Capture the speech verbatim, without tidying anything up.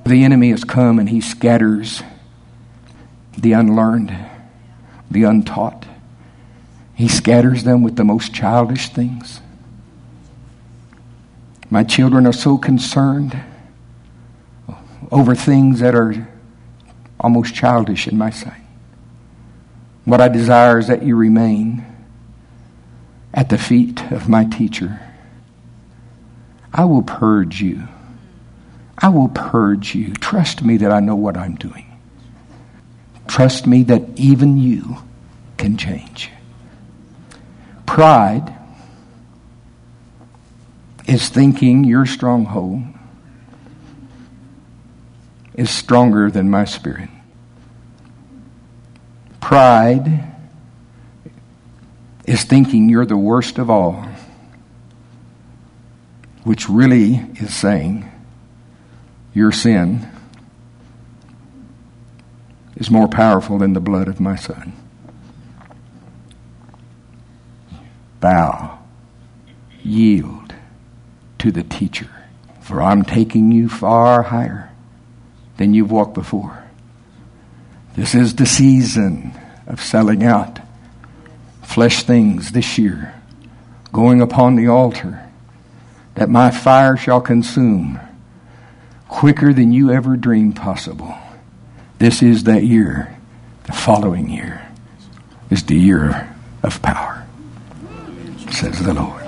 The enemy has come and he scatters the unlearned, the untaught. He scatters them with the most childish things. My children are so concerned over things that are almost childish in my sight. What I desire is that you remain at the feet of my teacher. I will purge you. I will purge you. Trust me that I know what I'm doing. Trust me that even you can change. Pride is thinking your stronghold is stronger than my spirit. Pride is thinking you're the worst of all, which really is saying your sin is more powerful than the blood of my son. Bow, yield to the teacher, for I'm taking you far higher than you've walked before. This is the season of selling out flesh things this year, going upon the altar, that my fire shall consume quicker than you ever dreamed possible. This is that year. The following year is the year of power, says the Lord.